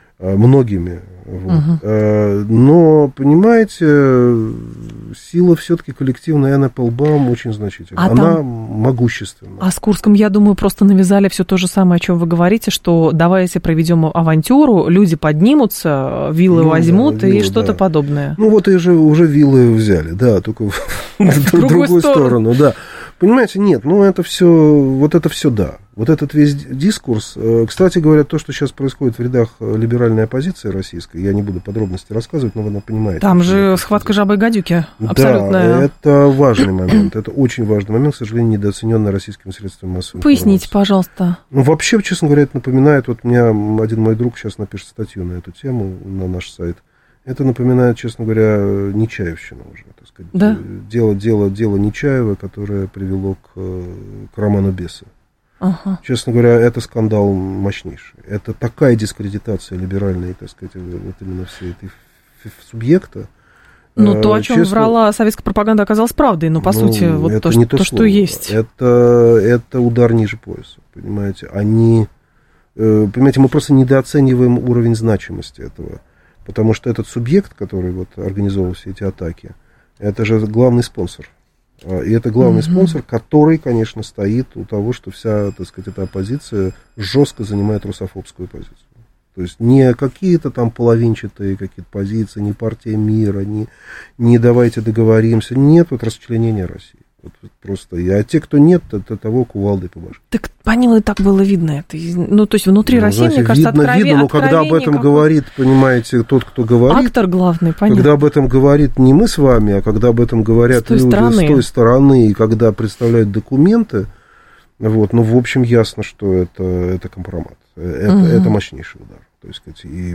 Многими. Вот. Uh-huh. Но, понимаете, сила все-таки коллективная Энн Эпплбаум очень значительна. А Она там... могущественна.
А с Курском, я думаю, просто навязали все то же самое, о чем вы говорите, что давайте проведем авантюру, люди поднимутся, виллы ну, возьмут да, и виллы, что-то да. подобное.
Ну вот и же уже виллы взяли, да, только в другую сторону, да. Понимаете, нет, ну это все, вот это все да. Вот этот весь дискурс, кстати говоря, то, что сейчас происходит в рядах либеральной оппозиции российской, я не буду подробности рассказывать, но вы понимаете.
Там же схватка жабы и гадюки, абсолютно.
Да, это важный момент, это очень важный момент, к сожалению, недооцененный российскими средствами массовой информации.
Поясните, пожалуйста.
Ну, вообще, честно говоря, это напоминает, вот у меня один мой друг сейчас напишет статью на эту тему, на наш сайт. Это напоминает, честно говоря, Нечаевщину уже, так сказать.
Да?
Дело, дело, дело Нечаева, которое привело к, к роману Беса. Ага. Честно говоря, это скандал мощнейший. Это такая дискредитация либеральной, так сказать, вот именно всей этой субъекта.
Ну, то, о чем честно, врала советская пропаганда, оказалось правдой, но, по ну, сути, вот то, то, то что есть.
Это, это удар ниже пояса, понимаете. Они, понимаете, мы просто недооцениваем уровень значимости этого. Потому что этот субъект, который вот организовал все эти атаки, это же главный спонсор. И это главный mm-hmm. спонсор, который, конечно, стоит у того, что вся, так сказать, эта оппозиция жестко занимает русофобскую позицию. То есть не какие-то там половинчатые какие-то позиции, не партия мира, не, не давайте договоримся. Нет вот расчленения России. Вот просто. А те, кто нет, это того кувалдой по башке.
Так по ним и так было видно. Это, ну, то есть внутри ну, России, знаете, мне кажется,
видно,
откровение.
Видно, но когда об этом какой... говорит, понимаете, тот, кто говорит...
Актор главный, понятно.
Когда об этом говорит не мы с вами, а когда об этом говорят с люди стороны. с той стороны, и когда представляют документы, вот, ну, в общем, ясно, что это, это компромат. Это, угу. это мощнейший удар. То есть, и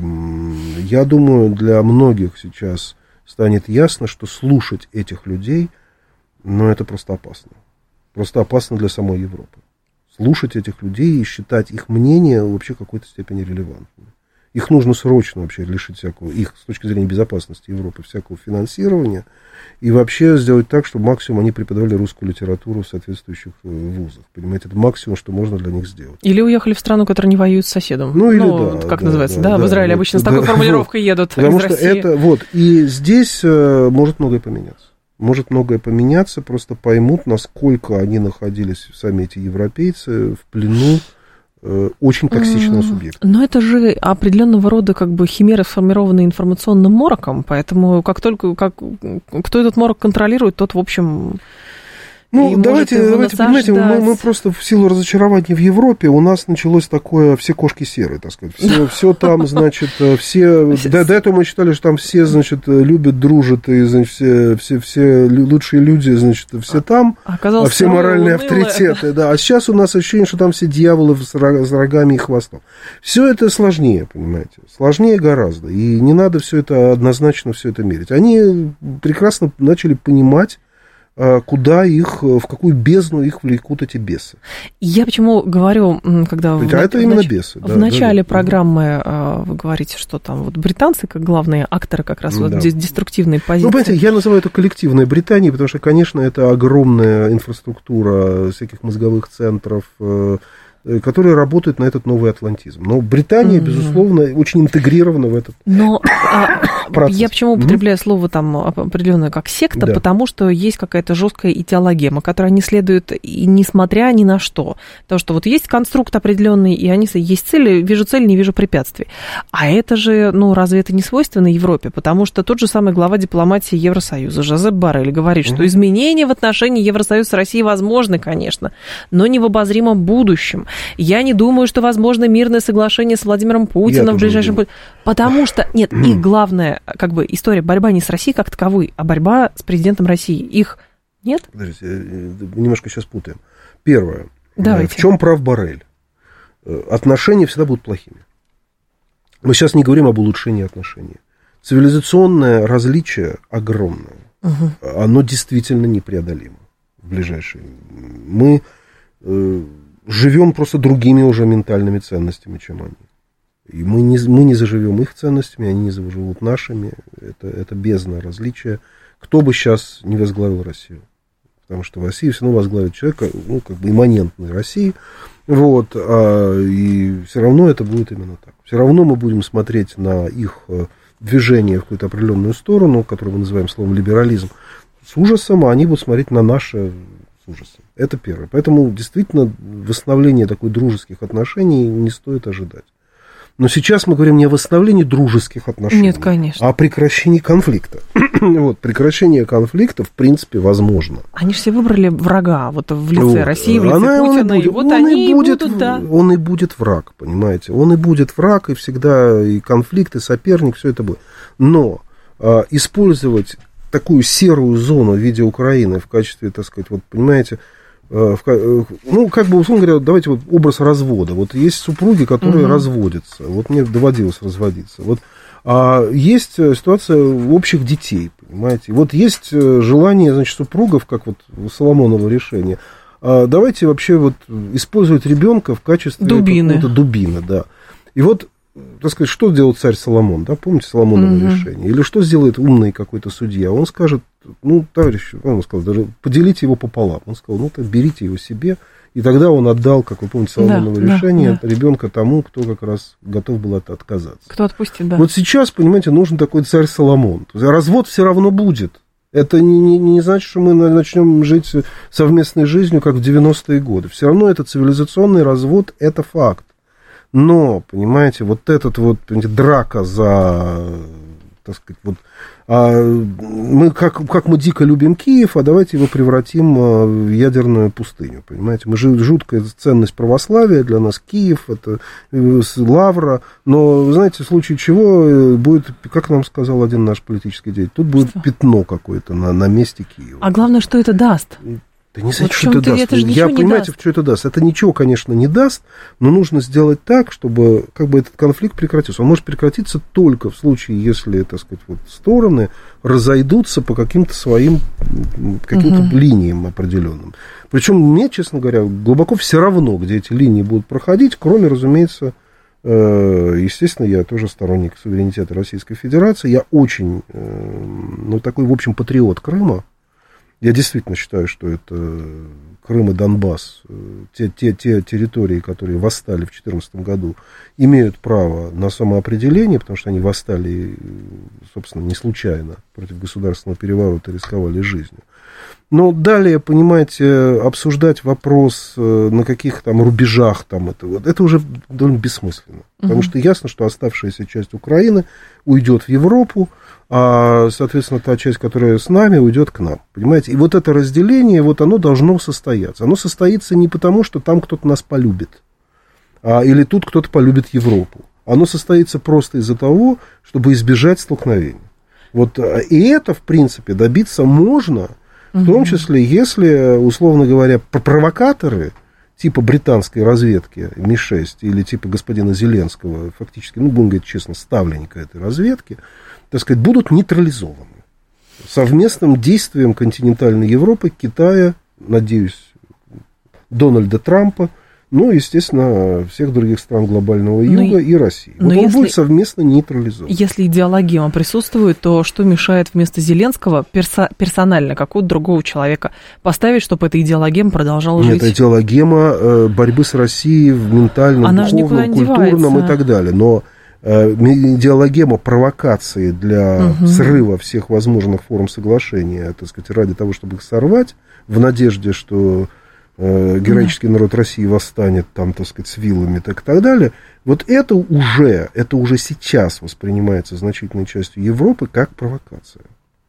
я думаю, для многих сейчас станет ясно, что слушать этих людей, ну, это просто опасно. Просто опасно для самой Европы. Слушать этих людей и считать их мнение вообще в какой-то степени релевантным. Их нужно срочно вообще лишить всякого, их с точки зрения безопасности Европы, всякого финансирования, и вообще сделать так, чтобы максимум они преподавали русскую литературу в соответствующих вузах. Понимаете, это максимум, что можно для них сделать.
Или уехали в страну, которая не воюет с соседом.
Ну, или
ну,
да.
Как
да,
называется, да,
да,
в
да,
Израиле
вот,
обычно с
да,
такой формулировкой вот, едут
потому
из
что
России.
это, вот, и здесь э, может многое поменяться. Может многое поменяться, просто поймут, насколько они находились, сами эти европейцы, в плену очень токсичного субъекта.
Но это же определенного рода как бы химеры, сформированные информационным мороком, поэтому как только как, кто этот морок контролирует, тот, в общем...
Ну, давайте, давайте понимаете, мы, мы просто в силу разочарования в Европе, у нас началось такое, все кошки серые, так сказать, все, все там, значит, все, до, до этого мы считали, что там все, значит, любят, дружат, и, значит, все, все, все лучшие люди, значит, все там,
а
все моральные авторитеты, да, а сейчас у нас ощущение, что там все дьяволы с рогами и хвостом. Все это сложнее, понимаете, сложнее гораздо, и не надо все это однозначно все это мерить. Они прекрасно начали понимать, куда их, в какую бездну их влекут эти бесы.
Я почему говорю, когда...
А
в,
это
в,
именно
нач...
бесы.
В
да,
начале
да,
программы да. Вы говорите, что там вот британцы, как главные акторы как раз да. вот деструктивной позиции.
Ну, понимаете, я называю это коллективной Британией, потому что, конечно, это огромная инфраструктура всяких мозговых центров, которые работают на этот новый атлантизм. Но Британия, mm-hmm. безусловно, очень интегрирована в этот
Но, процесс. Я почему употребляю
mm-hmm.
слово там определенное как секта,
да.
потому что есть какая-то жесткая идеологема, которой они следуют и несмотря ни на что. Потому что вот есть конструкт определенный, и они есть цели, вижу цель, не вижу препятствий. А это же, ну, разве это не свойственно Европе? Потому что тот же самый глава дипломатии Евросоюза Жозеп Боррель говорит, mm-hmm. что изменения в отношении Евросоюза с Россией возможны, конечно, но не в обозримом будущем. Я не думаю, что возможно мирное соглашение с Владимиром Путиным в ближайшем будущем. Потому что, нет, их главная как бы история борьба не с Россией как таковой, а борьба с президентом России. Их нет?
Подождите, немножко сейчас путаем. Первое.
Давайте.
В чем прав Боррель? Отношения всегда будут плохими. Мы сейчас не говорим об улучшении отношений. Цивилизационное различие огромное. Угу. Оно действительно непреодолимо в ближайшие. Мы... живем просто другими уже ментальными ценностями, чем они. И мы не, мы не заживем их ценностями, они не заживут нашими. Это, это бездна различия. Кто бы сейчас не возглавил Россию? Потому что в России все равно возглавит человека, ну, как бы имманентный России. Вот, а, и все равно это будет именно так. Все равно мы будем смотреть на их движение в какую-то определенную сторону, которую мы называем словом либерализм, с ужасом, а они будут смотреть на наше с ужасом. Это первое. Поэтому действительно восстановление такой дружеских отношений не стоит ожидать. Но сейчас мы говорим не о восстановлении дружеских отношений,
Нет, конечно.
а о прекращении конфликта. Вот, прекращение конфликта, в принципе, возможно.
Они же себе выбрали врага вот в лице вот. России, в лице
Она,
Путина, и, и вот он они и будет, будут, да.
Он и будет враг, понимаете. Он и будет враг, и всегда и конфликт, и соперник, все это будет. Но а, использовать такую серую зону в виде Украины в качестве, так сказать, вот, понимаете, в, ну, как бы, условно говоря, давайте вот образ развода. Вот есть супруги, которые угу. разводятся. Вот мне доводилось разводиться. Вот, а есть ситуация общих детей, понимаете. Вот есть желание, значит, супругов, как вот Соломоново решение, а давайте вообще вот использовать ребенка в качестве
дубины.
дубины, да. И вот, так сказать, что сделал царь Соломон, да, помните Соломоново угу. решение? Или что сделает умный какой-то судья? Он скажет, ну, товарищ, он сказал, даже поделите его пополам. Он сказал, ну, так берите его себе. И тогда он отдал, как вы помните, Соломоново да, решение, да, ребенка тому, кто как раз готов был от отказаться.
Кто отпустит, да.
Вот сейчас, понимаете, нужен такой царь Соломон. Развод все равно будет. Это не, не, не значит, что мы начнем жить совместной жизнью, как в девяностые годы. Все равно это цивилизационный развод, это факт. Но, понимаете, вот этот вот, понимаете, драка за, так сказать, вот, а мы, как, как мы дико любим Киев, а давайте его превратим в ядерную пустыню, понимаете. Мы же жуткая ценность православия для нас Киев, это лавра, но, вы знаете, в случае чего будет, как нам сказал один наш политический деятель, тут будет что? Пятно какое-то на, на месте Киева.
А главное, что это даст?
Да не знаю,
Вот
что это даст.
Это же
Я,
не
понимаете,
даст.
что это даст? Это ничего, конечно, не даст, но нужно сделать так, чтобы как бы этот конфликт прекратился. Он может прекратиться только в случае, если, так сказать, вот стороны разойдутся по каким-то своим каким-то угу. линиям определенным. Причем мне, честно говоря, глубоко все равно, где эти линии будут проходить, кроме, разумеется, естественно, я тоже сторонник суверенитета Российской Федерации. Я очень, ну, такой, в общем, патриот Крыма. Я действительно считаю, что это Крым и Донбасс, те, те, те территории, которые восстали в две тысячи четырнадцатом году, имеют право на самоопределение, потому что они восстали, собственно, не случайно против государственного переворота и рисковали жизнью. Но далее, понимаете, обсуждать вопрос на каких там рубежах, там, это, вот, это уже довольно бессмысленно. Потому угу. что ясно, что оставшаяся часть Украины уйдет в Европу, а, соответственно, та часть, которая с нами, уйдет к нам. Понимаете? И вот это разделение, вот оно должно состояться. Оно состоится не потому, что там кто-то нас полюбит, а, или тут кто-то полюбит Европу. Оно состоится просто из-за того, чтобы избежать столкновений. Вот, и это, в принципе, добиться можно, в том числе, если, условно говоря, провокаторы типа британской разведки Ми шесть или типа господина Зеленского, фактически, ну, будем говорить честно, ставленника этой разведки, так сказать, будут нейтрализованы совместным действием континентальной Европы, Китая, надеюсь, Дональда Трампа, ну, естественно, всех других стран глобального юга но, и России. Вот он если, будет совместно нейтрализован.
Если идеологема присутствует, то что мешает вместо Зеленского перса- персонально какого-то другого человека поставить, чтобы эта идеологема продолжала
Нет,
жить?
Нет, идеологема э, борьбы с Россией в ментальном,
Она
духовном, культурном и так далее. Но э, идеологема провокации для угу. срыва всех возможных форм соглашения, так сказать, ради того, чтобы их сорвать, в надежде, что героический народ России восстанет там, так сказать, с вилами, так и так далее, вот это уже, это уже сейчас воспринимается значительной частью Европы как провокация.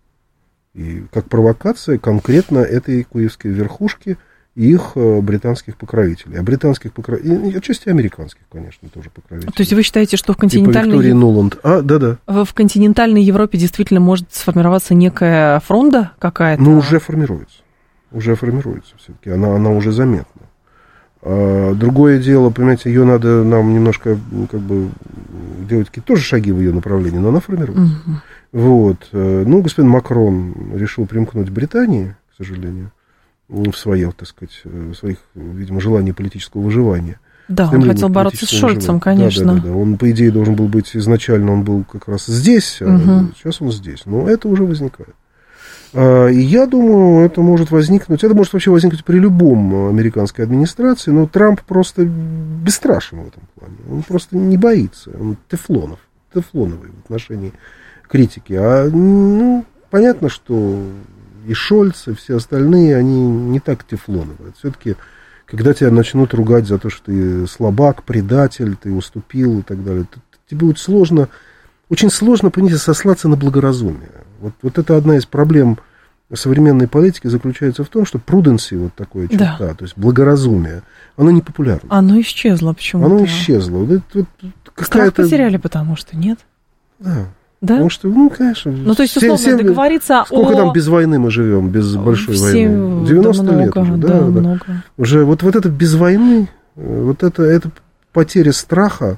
И как провокация конкретно этой киевской верхушки и их британских покровителей. А британских покровителей, и отчасти американских, конечно, тоже покровителей.
То есть вы считаете, что в континентальной...
Типа Виктории Нуланд. А, да-да.
В континентальной Европе действительно может сформироваться некая фронта какая-то?
Ну, уже формируется. Уже формируется все-таки, она, она уже заметна. А, другое дело, понимаете, ее надо нам немножко, как бы, делать какие-то тоже шаги в ее направлении, но она формируется. Uh-huh. Вот. Ну, господин Макрон решил примкнуть к Британии, к сожалению, в своих, так сказать, в своих, видимо, желании политического выживания.
Да, он хотел бороться с Шольцем, конечно.
Да, да, да, да. Он, по идее, должен был быть изначально, он был как раз здесь, а uh-huh. сейчас он здесь. Но это уже возникает. И я думаю, это может возникнуть, это может вообще возникнуть при любом американской администрации, но Трамп просто бесстрашен в этом плане. Он просто не боится, он тефлонов, тефлоновый в отношении критики. А, ну, понятно, что и Шольц, и все остальные, они не так тефлоновые. Все-таки, когда тебя начнут ругать за то, что ты слабак, предатель, ты уступил и так далее, тебе будет сложно, очень сложно, понимаете, сослаться на благоразумие. Вот, вот это одна из проблем современной политики заключается в том, что пруденси, вот такое черта, да. то есть благоразумие, оно не популярно.
Оно исчезло почему-то.
Оно исчезло. Вот это, вот
Страх потеряли, потому что нет?
Да.
Да?
Потому что, ну, конечно...
Ну, то есть, условно, семь, договориться
сколько
о...
там без войны мы живем, без большой
семь...
войны? девяносто
да,
лет
много,
уже, да,
да,
да.
много.
Уже вот, вот это без войны, вот это, это потеря страха,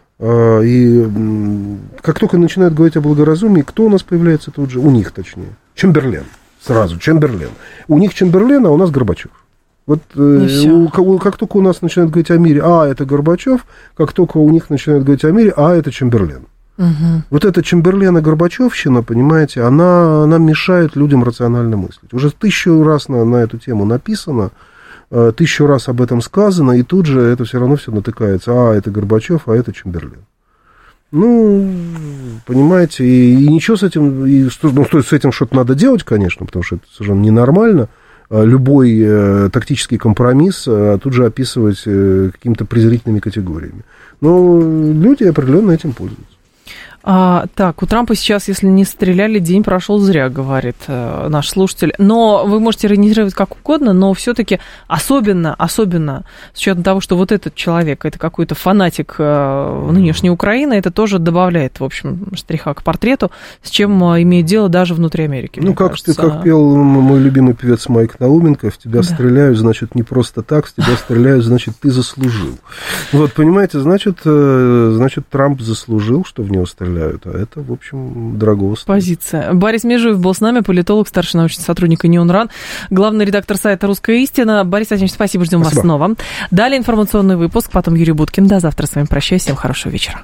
и как только начинают говорить о благоразумии, кто у нас появляется тут же? У них, точнее. Чемберлен. Сразу, Чемберлен. У них Чемберлен, а у нас Горбачев. Вот у, как только у нас начинают говорить о мире, а, это Горбачев, как только у них начинают говорить о мире, а, это Чемберлен. Угу. Вот эта Чемберлен и Горбачевщина, понимаете, она, она мешает людям рационально мыслить. Уже тысячу раз на, на эту тему написано, тысячу раз об этом сказано, и тут же это все равно все натыкается. А, это Горбачев, а это Чемберлен. Ну, понимаете, и, и ничего с этим, и, ну, с этим что-то надо делать, конечно, потому что это совершенно ненормально. Любой э, тактический компромисс э, тут же описывать э, какими-то презрительными категориями. Но люди определенно этим пользуются.
А, так, у Трампа сейчас, если не стреляли, день прошел зря, говорит э, наш слушатель. Но вы можете иронизировать как угодно, но все-таки особенно, особенно с учетом того, что вот этот человек, это какой-то фанатик э, нынешней Украины, это тоже добавляет, в общем, штриха к портрету, с чем э, имеет дело даже внутри Америки.
Ну, как ты, как пел мой любимый певец Майк Науменко, в тебя да. стреляют, значит, не просто так, в тебя стреляют, значит, ты заслужил. Вот, понимаете, значит, э, значит, Трамп заслужил, что в него стреляют. А это, в общем, дорого стоит.
Позиция. Борис Межуев был с нами, политолог, старший научный сотрудник ИНИОН РАН, главный редактор сайта «Русская истина». Борис Владимирович, спасибо, ждем спасибо. вас снова. Далее информационный выпуск, потом Юрий Буткин. До завтра с вами прощаюсь. Всем хорошего вечера.